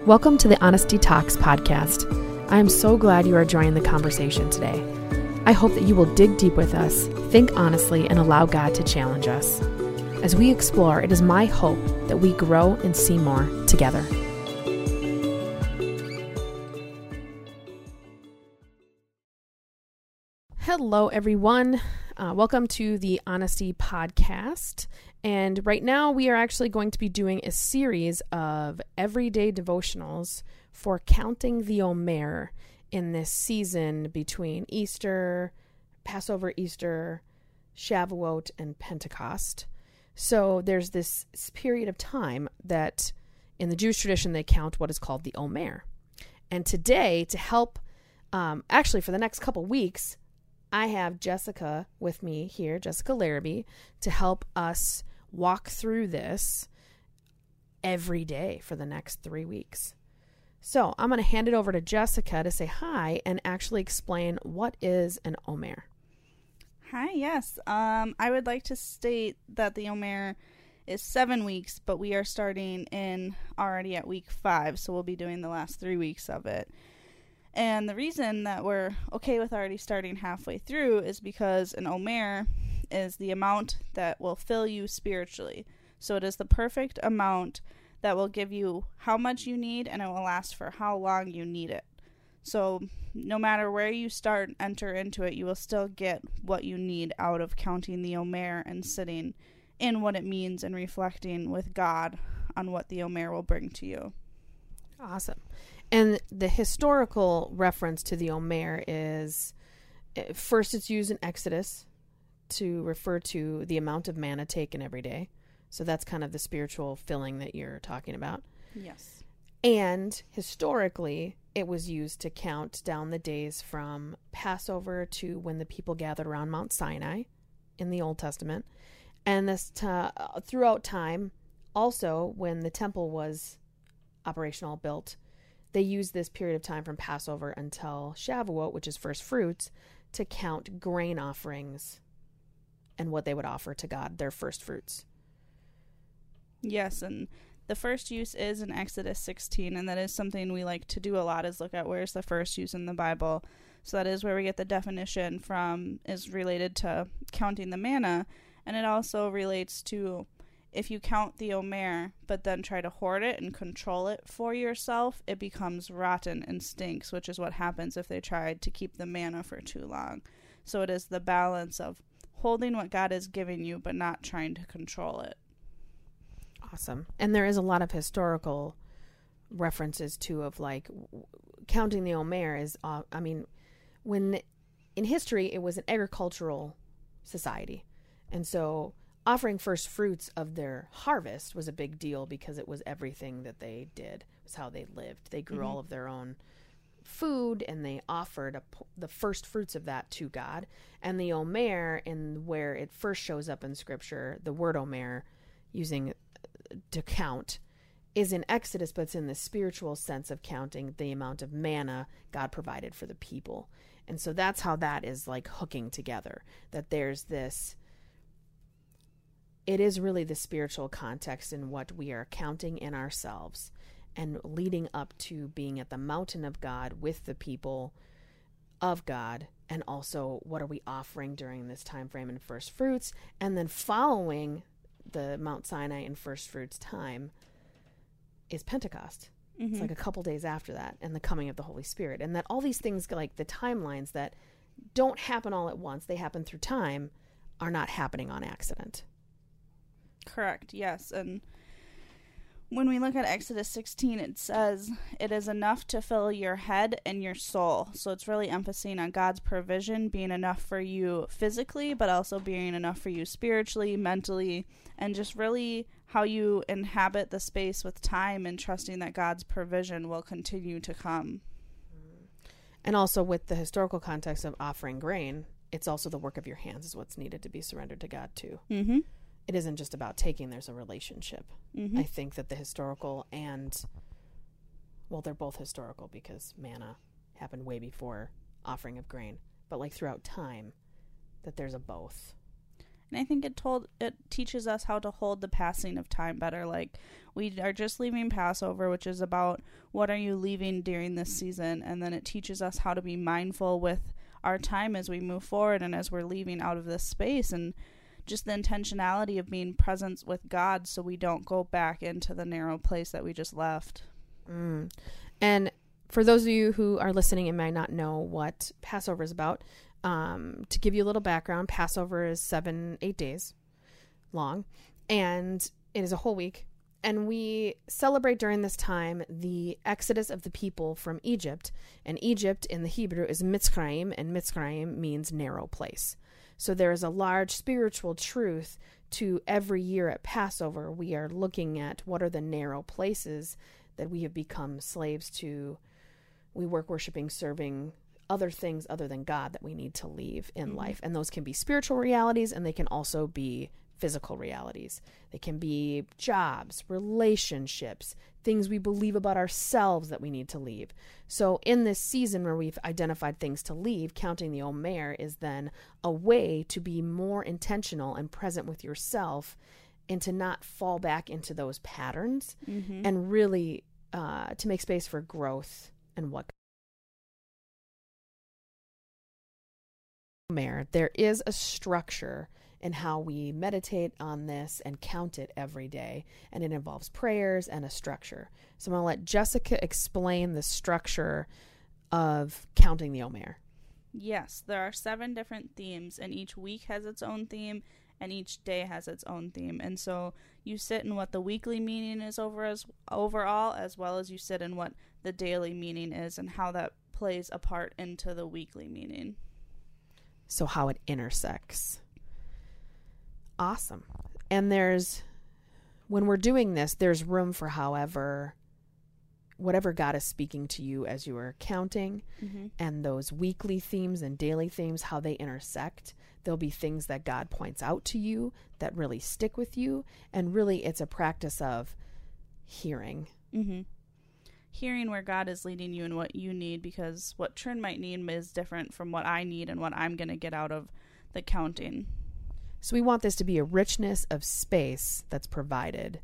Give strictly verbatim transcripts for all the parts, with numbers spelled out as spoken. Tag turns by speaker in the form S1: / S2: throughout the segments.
S1: Welcome to the Honesty Talks podcast. I am so glad you are joining the conversation today. I hope that you will dig deep with us, think honestly, and allow God to challenge us. As we explore, it is my hope that we grow and see more together. Hello, everyone. Uh, welcome to the Honesty Podcast. And right now we are actually going to be doing a series of everyday devotionals for counting the Omer in this season between Easter, Passover, Easter, Shavuot, and Pentecost. So there's this period of time that in the Jewish tradition they count what is called the Omer. And today, to help, um, actually for the next couple weeks, I have Jessica with me here, Jessica Larrabee, to help us walk through this every day for the next three weeks. So I'm going to hand it over to Jessica to say hi and actually explain what is an Omer.
S2: Hi, yes. Um, I would like to state that the Omer is seven weeks, but we are starting in already at week five, so we'll be doing the last three weeks of it. And the reason that we're okay with already starting halfway through is because an Omer is the amount that will fill you spiritually. So it is the perfect amount that will give you how much you need, and it will last for how long you need it. So no matter where you start and enter into it, you will still get what you need out of counting the Omer and sitting in what it means and reflecting with God on what the Omer will bring to you.
S1: Awesome. And the historical reference to the Omer is, first it's used in Exodus to refer to the amount of manna taken every day. So that's kind of the spiritual filling that you're talking about.
S2: Yes.
S1: And historically, it was used to count down the days from Passover to when the people gathered around Mount Sinai in the Old Testament. And this t- throughout time, also when the temple was operational, built, they used this period of time from Passover until Shavuot, which is first fruits, to count grain offerings and what they would offer to God, their first fruits.
S2: Yes, and the first use is in Exodus sixteen, and that is something we like to do a lot, is look at where's the first use in the Bible. So that is where we get the definition from, is related to counting the manna, and it also relates to if you count the Omer, but then try to hoard it and control it for yourself, it becomes rotten and stinks, which is what happens if they tried to keep the manna for too long. So it is the balance of holding what God is giving you, but not trying to control it.
S1: Awesome. And there is a lot of historical references too of like w- counting the Omer is, uh, I mean, when in history it was an agricultural society. And so offering first fruits of their harvest was a big deal because it was everything that they did. It was how they lived. They grew mm-hmm. all of their own food, and they offered a, the first fruits of that to God. And the Omer, in where it first shows up in Scripture, the word Omer, using to count, is in Exodus, but it's in the spiritual sense of counting the amount of manna God provided for the people. And so that's how that is like hooking together, that there's this, it is really the spiritual context in what we are counting in ourselves and leading up to being at the mountain of God with the people of God. And also, what are we offering during this time frame in first fruits? And then following the Mount Sinai and first fruits time is Pentecost. Mm-hmm. It's like a couple days after that, and the coming of the Holy Spirit. And that all these things, like the timelines that don't happen all at once, they happen through time, are not happening on accident.
S2: Correct, yes. And when we look at Exodus sixteen, it says it is enough to fill your head and your soul. So it's really emphasizing on God's provision being enough for you physically, but also being enough for you spiritually, mentally, and just really how you inhabit the space with time and trusting that God's provision will continue to come.
S1: And also with the historical context of offering grain, it's also the work of your hands is what's needed to be surrendered to God too.
S2: Mm-hmm.
S1: It isn't just about taking, there's a relationship.
S2: Mm-hmm.
S1: I think that the historical and, well, they're both historical because manna happened way before offering of grain. But like throughout time, that there's a both.
S2: And I think it told it teaches us how to hold the passing of time better. Like, we are just leaving Passover, which is about what are you leaving during this season, and then it teaches us how to be mindful with our time as we move forward and as we're leaving out of this space, and just the intentionality of being present with God so we don't go back into the narrow place that we just left.
S1: Mm. And for those of you who are listening and might not know what Passover is about, um, to give you a little background, Passover is seven, eight days long, and it is a whole week. And we celebrate during this time the exodus of the people from Egypt. And Egypt in the Hebrew is Mitzrayim, and Mitzrayim means narrow place. So there is a large spiritual truth to every year at Passover. We are looking at what are the narrow places that we have become slaves to. We work worshiping, serving other things other than God that we need to leave in mm-hmm. life. And those can be spiritual realities, and they can also be physical realities. They can be jobs, relationships, things we believe about ourselves that we need to leave. So in this season where we've identified things to leave, counting the Omer is then a way to be more intentional and present with yourself, and to not fall back into those patterns, mm-hmm. and really uh, to make space for growth and what Omer. There is a structure in how we meditate on this and count it every day, and it involves prayers and a structure. So I'm going to let Jessica explain the structure of counting the Omer.
S2: Yes, there are seven different themes, and each week has its own theme, and each day has its own theme. And so you sit in what the weekly meaning is over as overall, as well as you sit in what the daily meaning is and how that plays a part into the weekly meaning.
S1: So how it intersects. Awesome. And there's, when we're doing this, there's room for however, whatever God is speaking to you as you are counting, mm-hmm. and those weekly themes and daily themes, how they intersect. There'll be things that God points out to you that really stick with you. And really it's a practice of hearing.
S2: Mm-hmm. Hearing where God is leading you and what you need, because what Trin might need is different from what I need and what I'm going to get out of the counting.
S1: So we want this to be a richness of space that's provided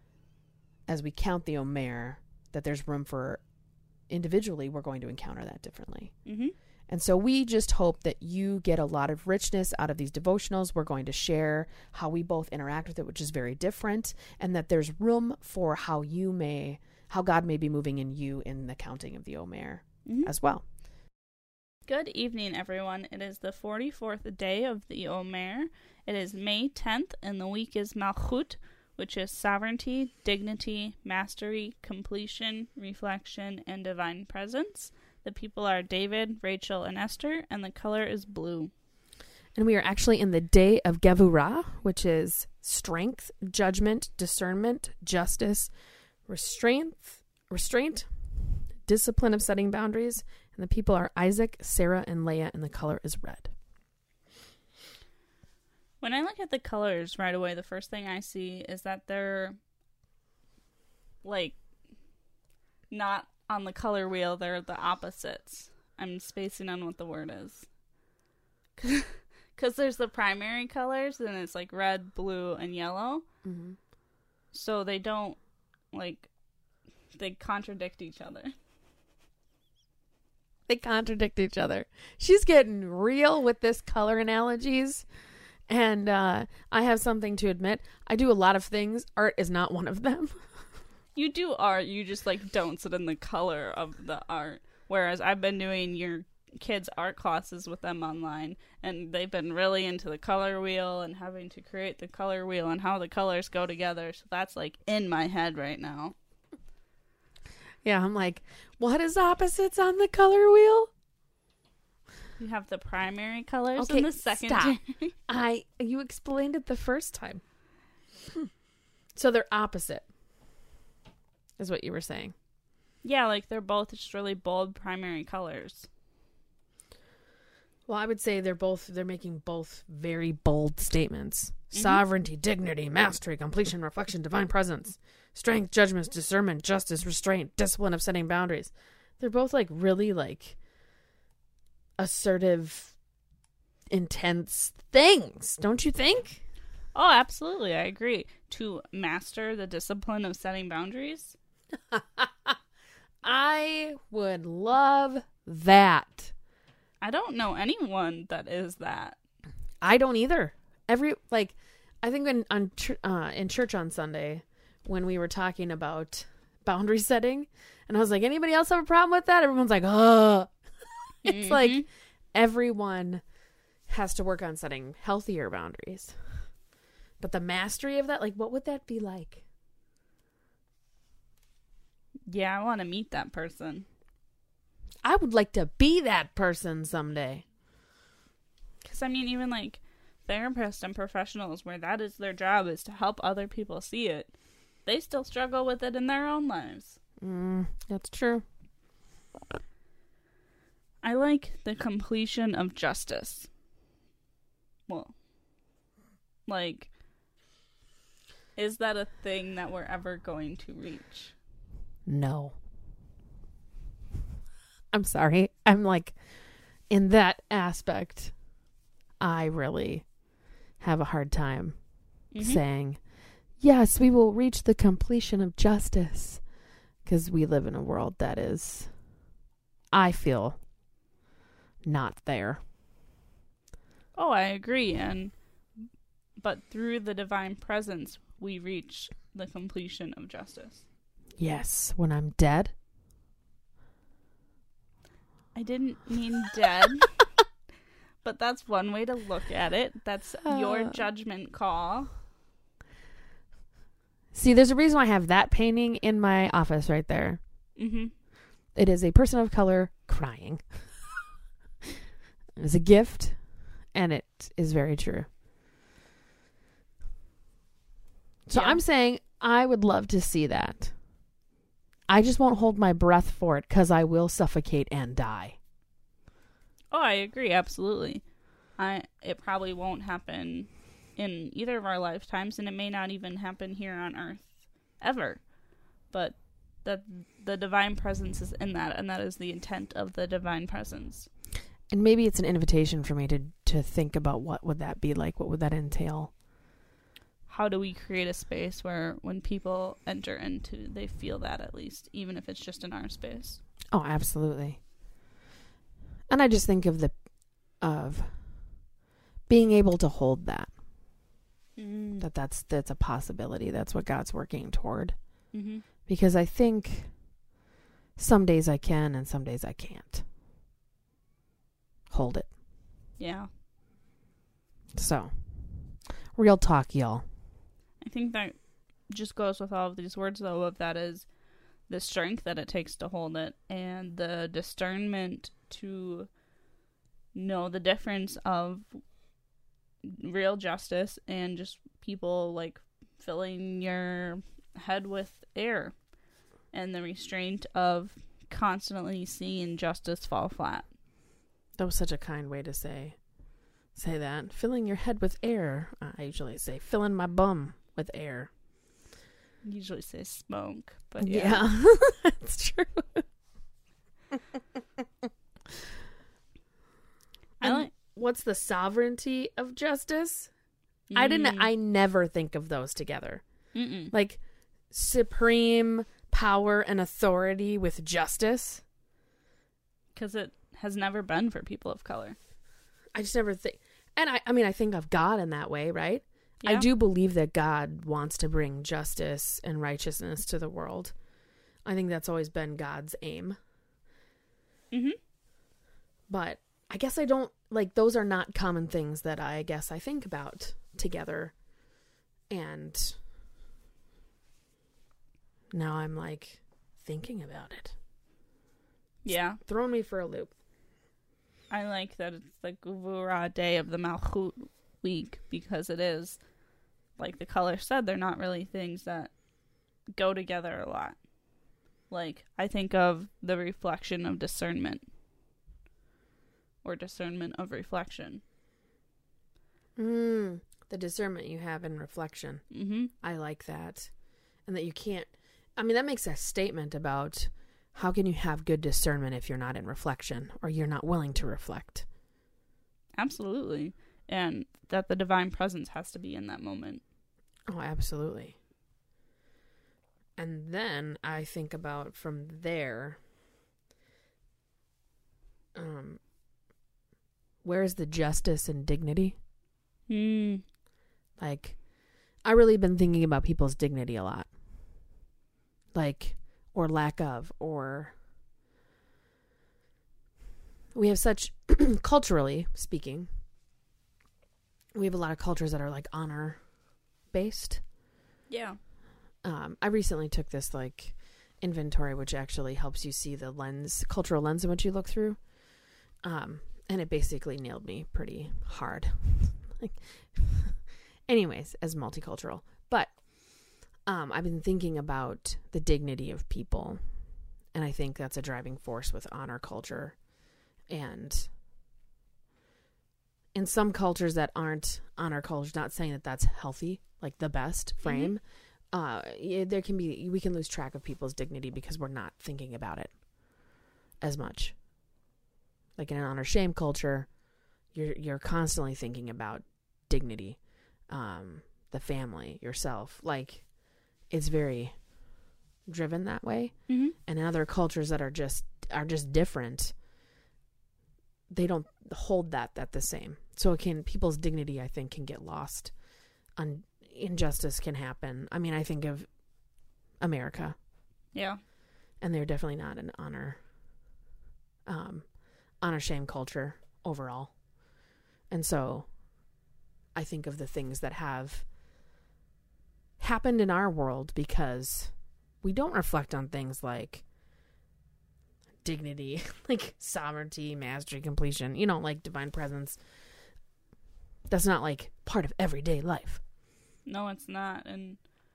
S1: as we count the Omer, that there's room for individually, we're going to encounter that differently. Mm-hmm. And so we just hope that you get a lot of richness out of these devotionals. We're going to share how we both interact with it, which is very different, and that there's room for how you may, how God may be moving in you in the counting of the Omer mm-hmm. as well.
S2: Good evening, everyone. It is the forty-fourth day of the Omer. It is May tenth, and the week is Malchut, which is sovereignty, dignity, mastery, completion, reflection, and divine presence. The people are David, Rachel, and Esther, and the color is blue.
S1: And we are actually in the day of Gevurah, which is strength, judgment, discernment, justice, restraint, restraint, discipline of setting boundaries. And the people are Isaac, Sarah, and Leah, and the color is red.
S2: When I look at the colors right away, the first thing I see is that they're, like, not on the color wheel. They're the opposites. I'm spacing on what the word is. Because there's the primary colors, and it's, like, red, blue, and yellow. Mm-hmm. So they don't, like, they contradict each other.
S1: They contradict each other. She's getting real with this color analogies. And uh, I have something to admit. I do a lot of things. Art is not one of them.
S2: You do art. You just, like, don't sit in the color of the art. Whereas I've been doing your kids' art classes with them online. And they've been really into the color wheel and having to create the color wheel and how the colors go together. So that's, like, in my head right now.
S1: Yeah, I'm like, what is opposites on the color wheel?
S2: You have the primary colors
S1: okay,
S2: and the secondary.
S1: Stop. I you explained it the first time. So they're opposite, is what you were saying.
S2: Yeah, like they're both just really bold primary colors.
S1: Well, I would say they're both, they're making both very bold statements. Mm-hmm. Sovereignty, dignity, mastery, completion, reflection, divine presence, strength, judgments, discernment, justice, restraint, discipline of setting boundaries. They're both like really like assertive intense things, don't you think?
S2: Oh, absolutely. I agree. To master the discipline of setting boundaries.
S1: I would love that.
S2: I don't know anyone that is that.
S1: I don't either. Every, like, I think when on uh, in church on Sunday, when we were talking about boundary setting, and I was like, anybody else have a problem with that? Everyone's like, oh. It's
S2: Mm-hmm.
S1: like everyone has to work on setting healthier boundaries. But the mastery of that, like, what would that be like?
S2: Yeah, I want to meet that person.
S1: I would like to be that person someday.
S2: Because, I mean, even, like, therapists and professionals where that is their job, is to help other people see it. They still struggle with it in their own lives.
S1: Mm, that's true.
S2: I like the completion of justice. Well, like, is that a thing that we're ever going to reach?
S1: No. I'm sorry. I'm like, in that aspect, I really have a hard time
S2: Mm-hmm.
S1: saying, yes, we will reach the completion of justice. Because we live in a world that is, I feel, not there.
S2: Oh, I agree. And but through the divine presence, we reach the completion of justice.
S1: Yes, when I'm dead.
S2: I didn't mean dead, but that's one way to look at it. That's your
S1: Uh.
S2: judgment call.
S1: See, there's a reason why I have that painting in my office right there.
S2: Mm-hmm.
S1: It is a person of color crying. It is a gift, and it is very true. So
S2: Yeah.
S1: I'm saying I would love to see that. I just won't hold my breath for it because I will suffocate and die.
S2: Oh, I agree, absolutely. I it probably won't happen in either of our lifetimes, and it may not even happen here on Earth ever. But that the divine presence is in that, and that is the intent of the divine presence.
S1: And maybe it's an invitation for me to, to think about what would that be like? What would that entail?
S2: How do we create a space where when people enter into, they feel that at least, even if it's just in our space?
S1: Oh, absolutely. And I just think of the of being able to hold that.
S2: Mm.
S1: That that's that's a possibility. That's what God's working toward.
S2: Mm-hmm.
S1: Because I think some days I can and some days I can't hold it.
S2: Yeah.
S1: So, real talk, y'all.
S2: I think that just goes with all of these words, though, of that is the strength that it takes to hold it and the discernment to know the difference of real justice and just people, like, filling your head with air, and the restraint of constantly seeing justice fall flat.
S1: That was such a kind way to say say that. Filling your head with air. I usually say filling my bum with air.
S2: I usually say smoke, but yeah.
S1: Yeah, that's true.
S2: I like
S1: What's the sovereignty of justice? I didn't. I never think of those together.
S2: Mm-mm.
S1: Like supreme power and authority with justice.
S2: Because it has never been for people of color.
S1: I just never think. And I, I mean, I think of God in that way, right? I
S2: Yeah.
S1: do believe that God wants to bring justice and righteousness to the world. I think that's always been God's aim.
S2: Mm-hmm.
S1: But I guess I don't, like, those are not common things that I guess I think about together. And now I'm, like, thinking about it.
S2: Yeah.
S1: It's throwing me for a loop.
S2: I like that it's the Gvurah day of the Malchut week, because it is, like the color said, they're not really things that go together a lot. Like, I think of the reflection of discernment. Or discernment of reflection.
S1: Mm, the discernment you have in reflection.
S2: Mm-hmm.
S1: I like that. And that you can't, I mean, that makes a statement about how can you have good discernment if you're not in reflection or you're not willing to reflect.
S2: Absolutely. And that the divine presence has to be in that moment.
S1: Oh, absolutely. And then I think about from there, um, where's the justice and dignity?
S2: Mm.
S1: Like, I really been thinking about people's dignity a lot. Like, or lack of, or we have such, culturally speaking, we have a lot of cultures that are like honor based.
S2: Yeah.
S1: Um, I recently took this like inventory, which actually helps you see the lens, cultural lens in which you look through. Um, and it basically nailed me pretty hard. Like, anyways, as multicultural, but um, I've been thinking about the dignity of people, and I think that's a driving force with honor culture. And in some cultures that aren't honor cultures, not saying that that's healthy, like the best frame. Mm-hmm. Uh, yeah, there can be, we can lose track of people's dignity because we're not thinking about it as much. Like in an honor shame culture, you're you're constantly thinking about dignity, um, the family, yourself. Like, it's very driven that way.
S2: Mm-hmm.
S1: And in other cultures that are just are just different, they don't hold that that the same. So it can, people's dignity, I think, can get lost. Un- injustice can happen. I mean, I think of America.
S2: Yeah.
S1: And they're definitely not an honor um honor shame culture overall. And so I think of the things that have happened in our world because we don't reflect on things like dignity, like sovereignty, mastery, completion, you know, like divine presence. That's not like part of everyday life.
S2: No, it's not. And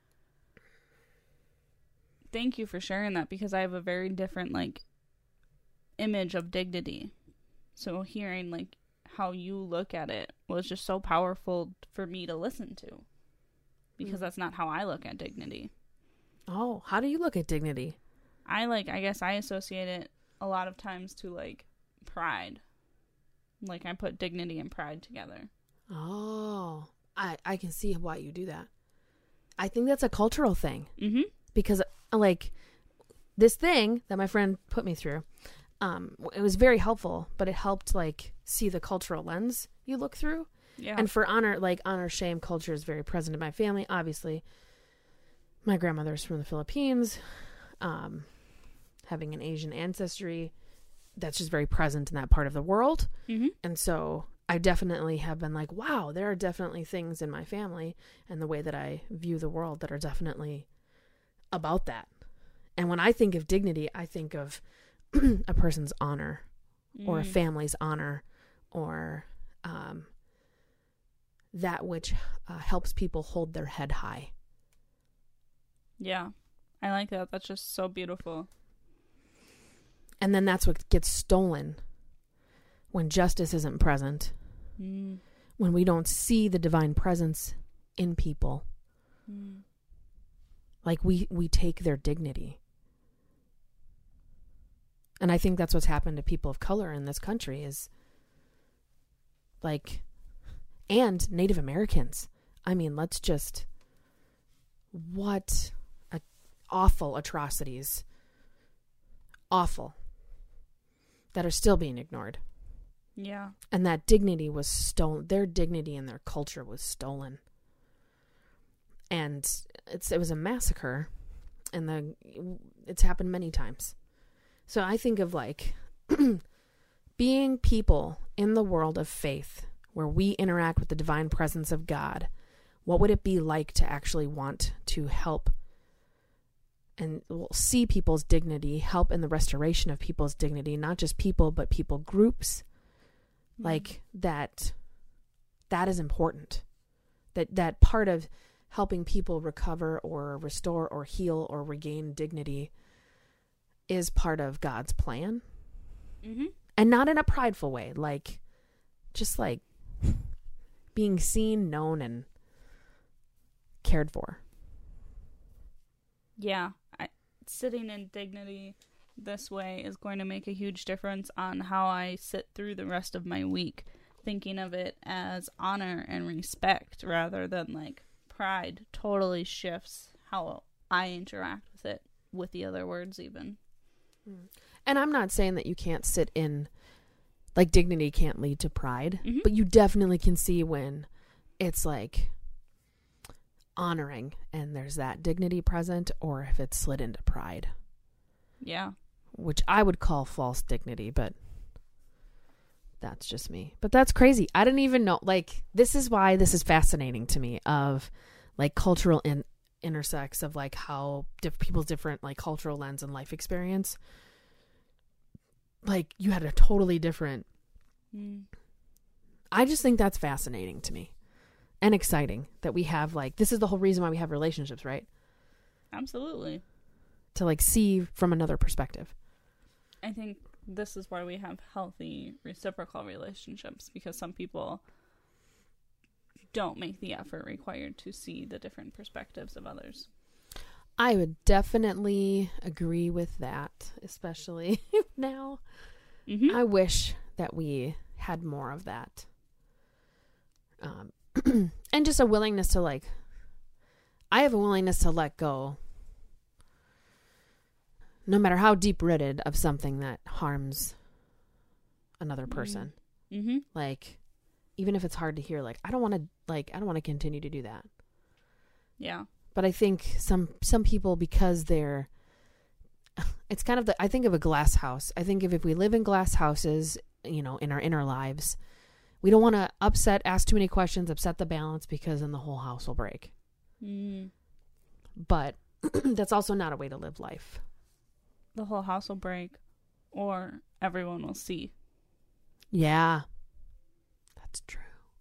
S2: thank you for sharing that, because I have a very different like image of dignity. So hearing like how you look at it was just so powerful for me to listen to, because mm. that's not how I look at dignity.
S1: Oh, how do you look at dignity?
S2: I like, I guess I associate it a lot of times to like pride. Like I put dignity and pride together.
S1: Oh, I, I can see why you do that. I think that's a cultural thing.
S2: Mm-hmm.
S1: Because like this thing that my friend put me through, um, it was very helpful, but it helped like see the cultural lens you look through.
S2: Yeah.
S1: And for honor, like honor shame culture is very present in my family. Obviously, my grandmother's from the Philippines, um, having an Asian ancestry, that's just very present in that part of the world.
S2: Mm-hmm.
S1: And so I definitely have been like, wow, there are definitely things in my family and the way that I view the world that are definitely about that. And when I think of dignity, I think of a person's honor mm. or a family's honor, or um, that which uh, helps people hold their head high.
S2: Yeah, I like that. That's just so beautiful.
S1: And then that's what gets stolen when justice isn't present,
S2: mm.
S1: when we don't see the divine presence in people.
S2: Mm.
S1: Like we, we take their dignity. And I think that's what's happened to people of color in this country is like, and Native Americans. I mean, let's just, what a, awful atrocities, awful, that are still being ignored.
S2: Yeah.
S1: And that dignity was stolen. Their dignity and their culture was stolen. And it's it was a massacre, and the it's happened many times. So I think of like being people in the world of faith where we interact with the divine presence of God. What would it be like to actually want to help and see people's dignity, help in the restoration of people's dignity, not just people, but people groups? Mm-hmm. Like that, that is important. That, that part of helping people recover or restore or heal or regain dignity is part of God's plan.
S2: Mm-hmm.
S1: And not in a prideful way, like just like being seen, known, and cared for.
S2: Yeah. I, sitting in dignity this way is going to make a huge difference on how I sit through the rest of my week. thinking of it as honor and respect rather than like pride totally shifts how I interact with it, with the other words even.
S1: And I'm not saying that you can't sit in, like, dignity can't lead to pride,
S2: Mm-hmm.
S1: but you definitely can see when it's like honoring and there's that dignity present, or if it's slid into pride.
S2: Yeah.
S1: Which I would call false dignity, but that's just me. But that's crazy. I didn't even know, like, this is why this is fascinating to me, of like cultural in intersects of like how diff- people's different like cultural lens and life experience. Like, you had a totally different.
S2: Mm.
S1: I just think that's fascinating to me and exciting that we have, like, this is the whole reason why we have relationships, right?
S2: Absolutely.
S1: To like see from another perspective.
S2: I think this is why we have healthy reciprocal relationships, because some people don't make the effort required to see the different perspectives of others.
S1: I would definitely agree with that, especially now.
S2: Mm-hmm.
S1: I wish that we had more of that. Um, and just a willingness to, like, I have a willingness to let go, no matter how deep-rooted, of something that harms another person.
S2: Mm-hmm.
S1: Like, even if it's hard to hear, like, I don't want to, like, I don't want to continue to do that.
S2: Yeah.
S1: But I think some some people, because they're, it's kind of the, I think of a glass house. I think if, if we live in glass houses, you know, in our inner lives, we don't want to upset, ask too many questions, upset the balance, because then the whole house will break.
S2: Mm.
S1: But that's also not a way to live life.
S2: The whole house will break, or everyone will see.
S1: Yeah. That's true.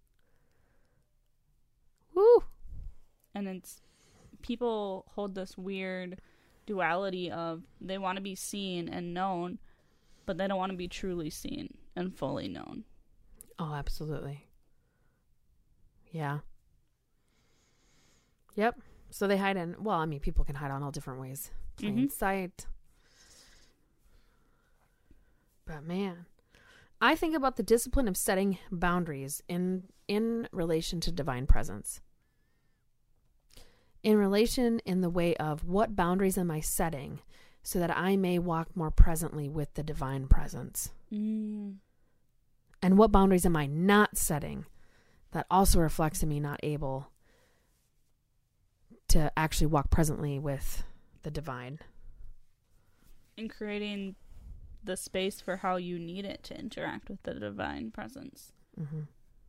S1: Woo.
S2: And it's, people hold this weird duality of they want to be seen and known, but they don't want to be truly seen and fully known.
S1: Oh, absolutely. Yeah. Yep. So they hide in, well, I mean, people can hide on all different ways. Plain
S2: Mm-hmm.
S1: sight. But man, I think about the discipline of setting boundaries in in relation to divine presence. In relation in the way of, what boundaries am I setting so that I may walk more presently with the divine presence?
S2: Mm.
S1: And what boundaries am I not setting that also reflects in me not able to actually walk presently with the divine?
S2: And creating the space for how you need it to interact with the divine presence.
S1: Mm-hmm.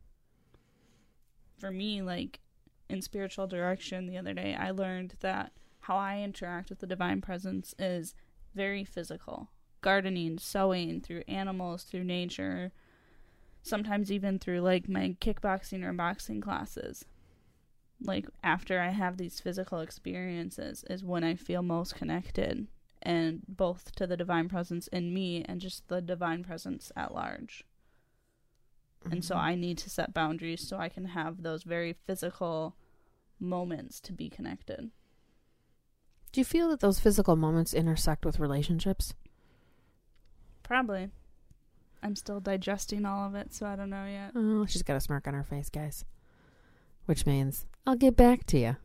S2: For me, like, in spiritual direction the other day, I learned that how I interact with the divine presence is very physical. Gardening, sewing, through animals, through nature, sometimes even through, like, my kickboxing or boxing classes. Like, after I have these physical experiences is when I feel most connected, and both to the divine presence in me and just the divine presence at large. And so I need to set boundaries so I can have those very physical moments to be connected.
S1: Do you feel that those physical moments intersect with relationships?
S2: Probably. I'm still digesting all of it, so I don't know yet.
S1: Oh, she's got a smirk on her face, guys. Which means, I'll get back to you.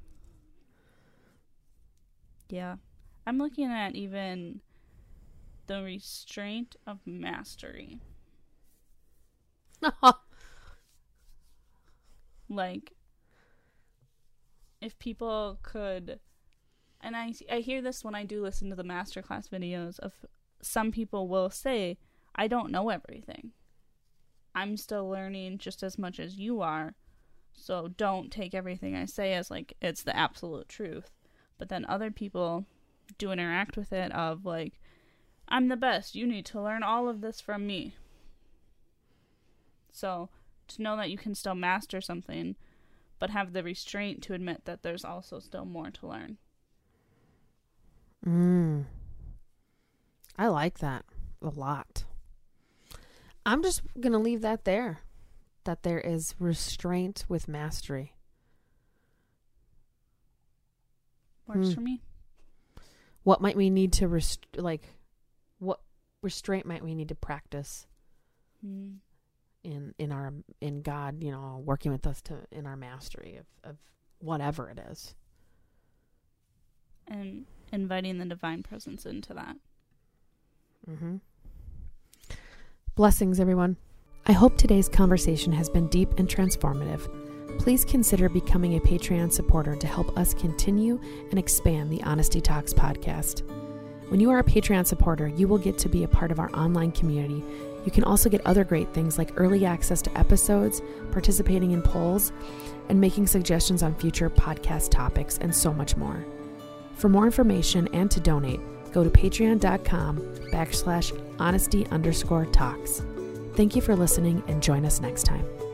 S2: Yeah. I'm looking at even the restraint of mastery. Like, if people could, and I, I hear this when I do listen to the masterclass videos of, some people will say, I don't know everything. I'm still learning just as much as you are, so don't take everything I say as like it's the absolute truth. But then other people do interact with it of like, I'm the best, you need to learn all of this from me. So to know that you can still master something, but have the restraint to admit that there's also still more to learn.
S1: Mm. I like that a lot. I'm just going to leave that there. That there is restraint with mastery.
S2: Works
S1: Hmm.
S2: for me.
S1: What might we need to, rest- like, what restraint might we need to practice
S2: Mm.
S1: in in our in God, you know, working with us to in our mastery of, of whatever it is.
S2: And inviting the divine presence into that.
S1: Mm-hmm. Blessings, everyone. I hope today's conversation has been deep and transformative. Please consider becoming a Patreon supporter to help us continue and expand the Honesty Talks podcast. When you are a Patreon supporter, you will get to be a part of our online community. You can also get other great things like early access to episodes, participating in polls, and making suggestions on future podcast topics, and so much more. For more information and to donate, go to patreon.com backslash honesty underscore talks. Thank you for listening, and join us next time.